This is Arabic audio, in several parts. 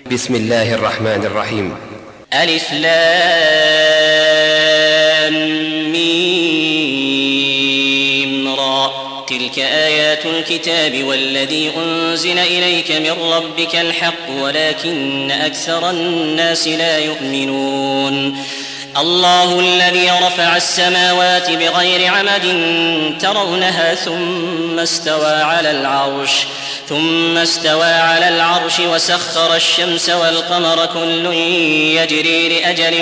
بسم الله الرحمن الرحيم. ألف لام ميم را. تلك آيات الكتاب والذي أنزل إليك من ربك الحق ولكن أكثر الناس لا يؤمنون. الله الذي رفع السماوات بغير عمد ترونها ثم استوى على العرش وسخر الشمس والقمر كل يجري لأجل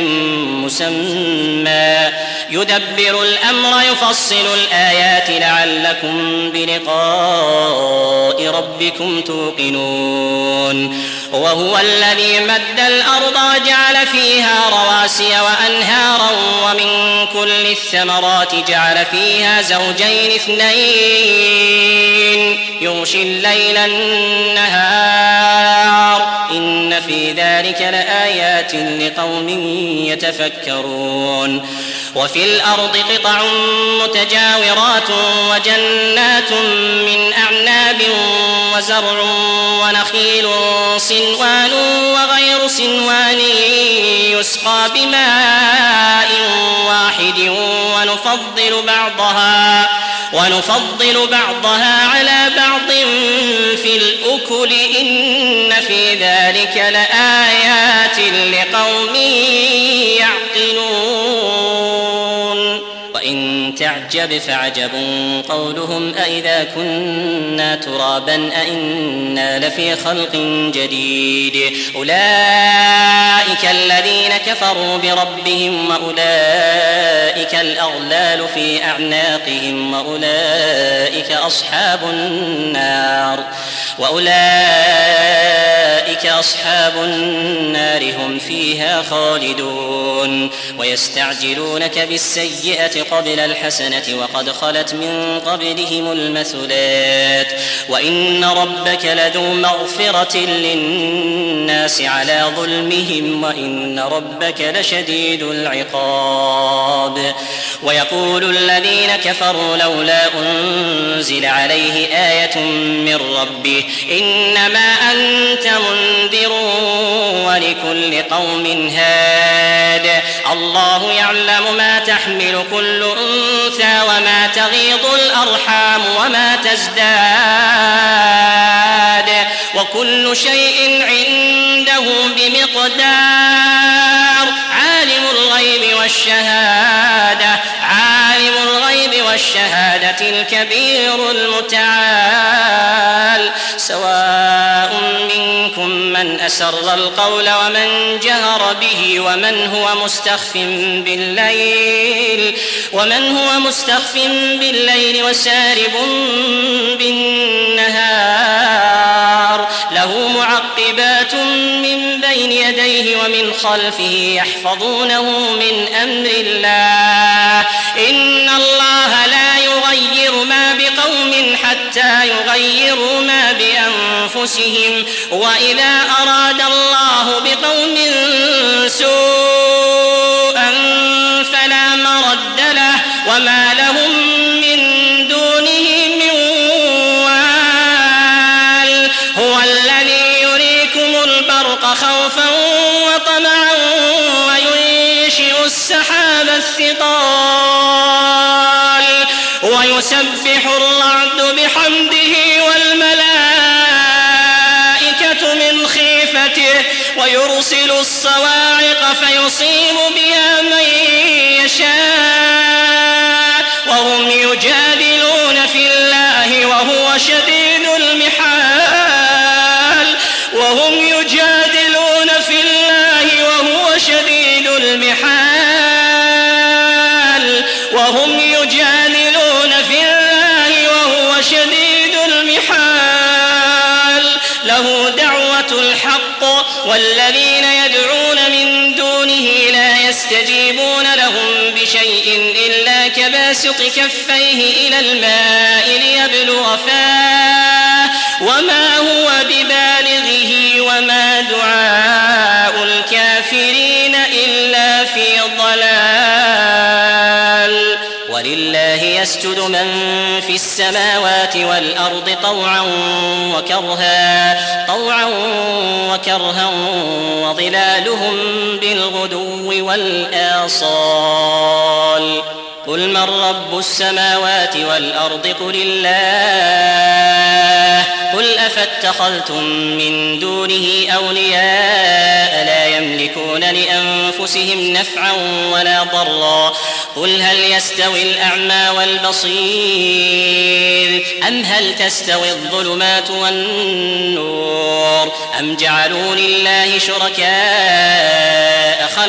مسمى يدبر الأمر يفصل الآيات لعلكم بلقاء ربكم توقنون. وهو الذي مد الأرض وجعل فيها رواسي وأنهارا ومن كل الثمرات جعل فيها زوجين اثنين يغشي الليل النهار إن في ذلك لآيات لقوم يتفكرون. وفي الأرض قطع متجاورات وجنات من أعناب وزرع ونخيل صنوان وغير صنوان يسقى بماء واحد ونفضل بعضها على بعض في الأكل إن في ذلك لآيات لقوم يعقلون. وإن تعجب فعجب قولهم أإذا كنا ترابا أإنا لفي خلق جديد أولئك الذين كفروا بربهم وأولئك الأغلال في أعناقهم وأولئك أصحاب النار هم فيها خالدون. ويستعجلونك بالسيئة قبل الحسنة وقد خلت من قبلهم المثلات وإن ربك لذو مغفرة للناس على ظلمهم وإن ربك لشديد العقاب. ويقول الذين كفروا لولا أنزل عليه آية من ربه إنما أنت منذر ولكل قوم هاد الله يعلم ما تحمل كل أنثى وما تغيض الأرحام وما تزداد وكل شيء عنده بمقدار. عالم الغيب والشهادة الكبير المتعال. سواء منكم من أسر القول ومن جهر به ومن هو مستخف بالليل وسارب بالنهار له معقبات من بين يديه ومن خلفه يحفظونه من أمر الله إن الله لا يغير ما بقوم حتى يغيروا ما بأنفسهم وإذا أراد الله بقوم سوءا فلا مرد له وما لهم من دونه من وال. هو الذي يريكم البرق خوفا وطمعا وينشئ السحاب الثقال ويسبح الرعد بحمده والملائكة من خيفته ويرسل الصواعق فيصيب بها من يشاء وهم يجادلون في الله وهو شديد المحال له دعوة الحق والذين يدعون من دونه لا يستجيبون لهم بشيء إلا كباسط كفيه إلى الماء ليبلغ فاه وما هو ببالغه وما دعاء الكافرين إلا في ضلال ولله يسجد من في السماوات والأرض طوعا وكرها وظلالهم بالغدو والآصال قل من رب السماوات والأرض قل الله قل أفاتخذتم من دونه أولياء لا يملكون لأنفسهم نفعا ولا ضرا قل هل يستوي الأعمى والبصير أم هل تستوي الظلمات والنور أم جعلوا لله شركاء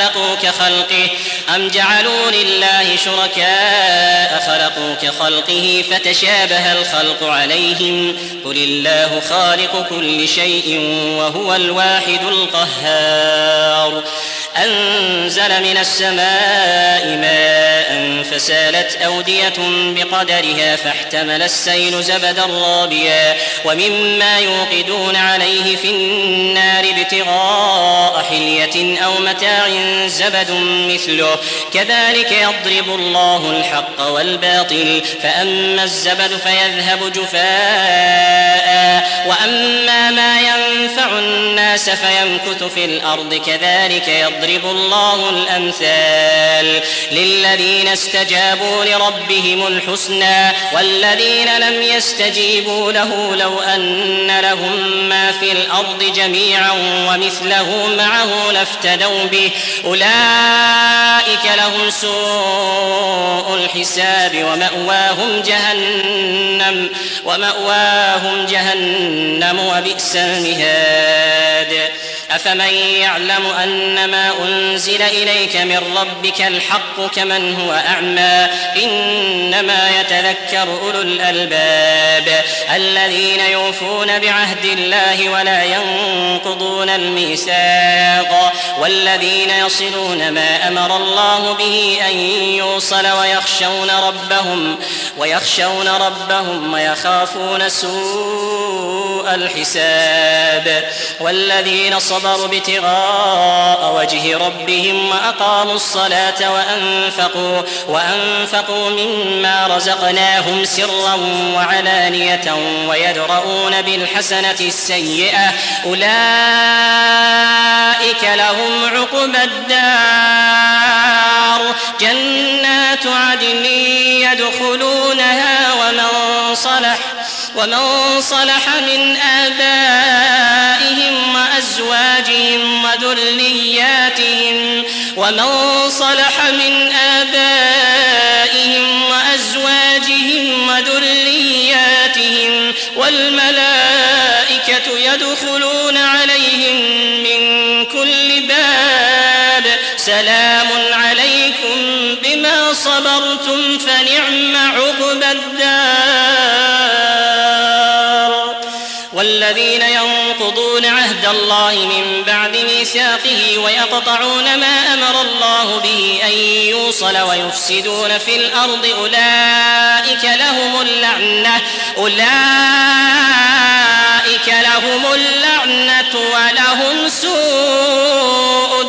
خلقوا كخلقه فتشابه الخلق عليهم قل الله خالق كل شيء وهو الواحد القهار أنزل من السماء ماء فسالت أودية بقدرها فاحتمل السيل زبدا رابيا ومما يوقدون عليه في النار ابتغاء حلية أو متاع زبد مثله كذلك يضرب الله الحق والباطل فأما الزبد فيذهب جفاء وأما ما ينفع الناس فيمكث في الأرض كذلك يضرب الله الأمثال للذين استجابوا لربهم الحسنى والذين لم يستجيبوا له لو أن لهم ما في الأرض جميعا ومثله معه لافتدوا به أولئك لهم سوء الحساب ومأواهم جهنم وبئس المهاد أفمن يعلم أنما أنزل إليك من ربك الحق كمن هو أعمى إنما يتذكر أولو الألباب الذين يوفون بعهد الله ولا ينقضون الميثاق والذين يصلون ما أمر الله به أن يوصل ويخشون ربهم ويخافون سوء الحساب والذين صبروا ابتغاء وجه ربهم وأقاموا الصلاة وأنفقوا مما رزقناهم سرا وعلانية ويدرؤون بالحسنة السيئة أولئك لهم عقبى الدار جنات عدن يدخلونها ومن صلح من آبائهم وأزواجهم وذرياتهم والملائكة يدخلون عليهم من كل باب سلام عليكم بما صبرتم فنعم عقبى الدار والذين ينقضون عهد الله من بعد ميثاقه ويقطعون ما أمر الله به أن يوصل ويفسدون في الأرض أولئك لهم اللعنة ولهم سوء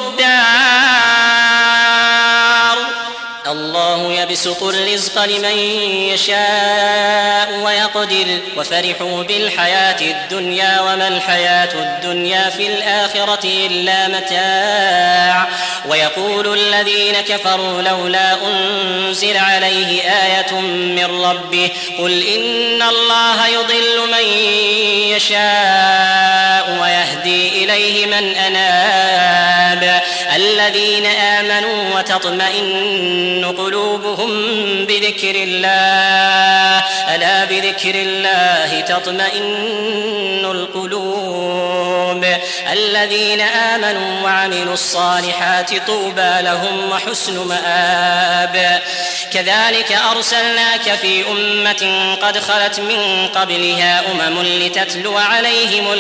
الدار الله يبسط الرزق لمن يشاء ويقدر وفرحوا بالحياة الدنيا وما الحياة الدنيا في الآخرة إلا متاع ويقول الذين كفروا لولا أنزل عليه آية من ربه قل إن الله يضل من يشاء ويهدي إليه من أناب الذين آمنوا وتطمئن قلوبهم بذكر الله ألا بذكر الله تطمئن القلوب الذين آمنوا وعملوا الصالحات طوبى لهم وحسن مآب كذلك أرسلناك في أمة قد خلت من قبلها أمم لتتلو عليهم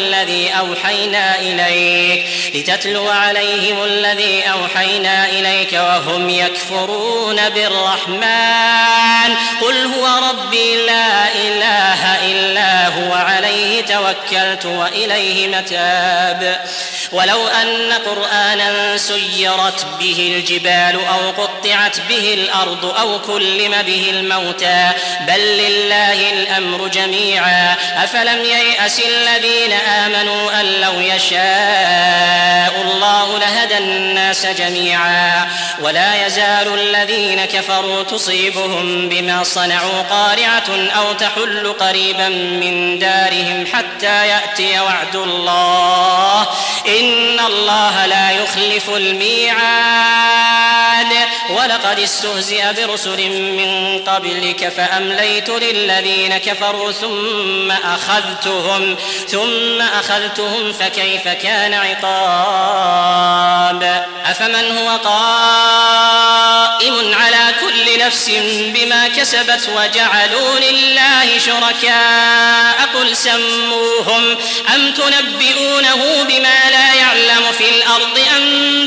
الذي أوحينا إليك وهم يكفرون بالرحمن قل هو ربي لا إله إلا هو عليه توكلت وإليه متاب ولو أن قرآنا سيرت به الجبال أو قطعت به الأرض أو كلم به الموتى بل لله الأمر جميعا أفلم ييأس الذين آمنوا أن لو يشاء الله لهدى الناس جميعا ولا يزال الذين كفروا تصيبهم بما صنعوا قارعة أو تحل قريبا من دارهم حتى يأتي وعد الله إن الله لا يخلف الميعاد ولقد استهزئ برسل من قبلك فأمليت للذين كفروا ثم أخذتهم فكيف كان عقاب أفمن هو قائم على كل نفس بما كسبت وجعلوا لله شركاء قل سموهم أم تنبئونه بما لا يعلم في الأرض أم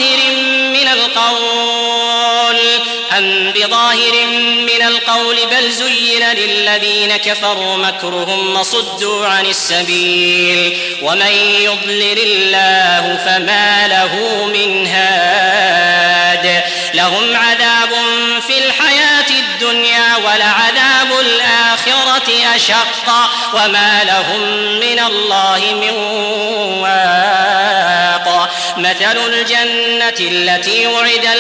بظاهر من القول بل زين للذين كفروا مكرهم وصدوا عن السبيل ومن يضلل الله فما له من هاد لهم عذاب في الحياة الدنيا ولعذاب الآخرة أشق وما لهم من الله من واق مثل الجنة التي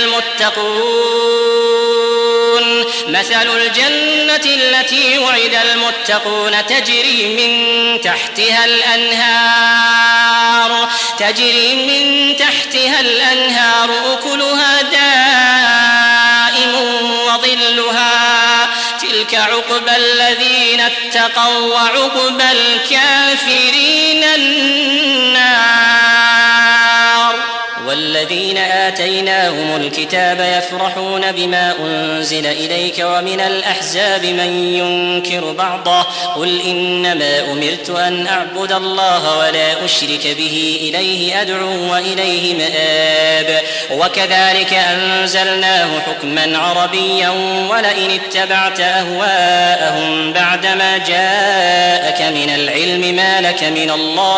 وعد المتقون تجري من تحتها الأنهار أكلها دائم وظلها تلك عقبى الذين اتقوا وعقبى الكافرين النار والذين آتيناهم الكتاب يفرحون بما أنزل إليك ومن الأحزاب من ينكر بعضه قل إنما أمرت أن أعبد الله ولا أشرك به إليه أدعو وإليه مآب وكذلك أنزلناه حكما عربيا ولئن اتبعت أهواءهم بعدما جاءك من العلم ما لك من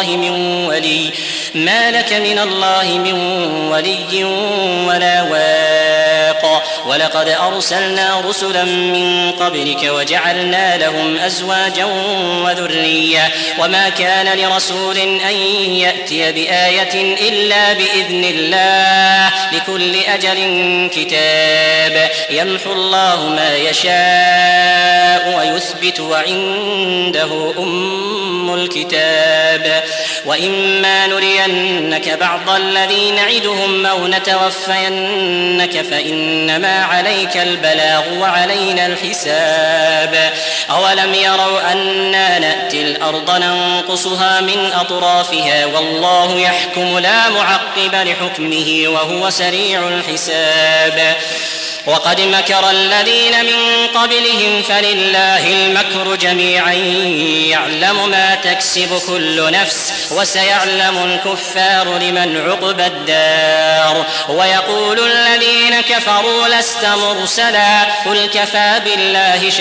الله من ولي ولا واق ولقد أرسلنا رسلا من قبلك وجعلنا لهم أزواجا وذرية وما كان لرسول أن يأتي بآية إلا بإذن الله لكل أجل كتاب يمحو الله ما يشاء ويثبت وعنده أم الكتاب وإما نرينك بعض الذي نعدهم أو نتوفينك فإنما عليك البلاغ وعلينا الحساب أولم يروا أنا نأتي الأرض ننقصها من أطرافها والله يحكم لا معقب لحكمه وهو سريع الحساب وقد مكر الذين من قبلهم فلله المكر جميعا يعلم ما تكسب كل نفس وسيعلم الكفار لمن عقبى الدار ويقول الذين كفروا لست مرسلا قل كفى بالله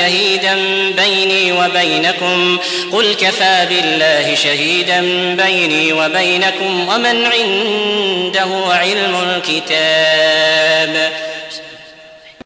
شهيدا بيني وبينكم ومن عنده علم الكتاب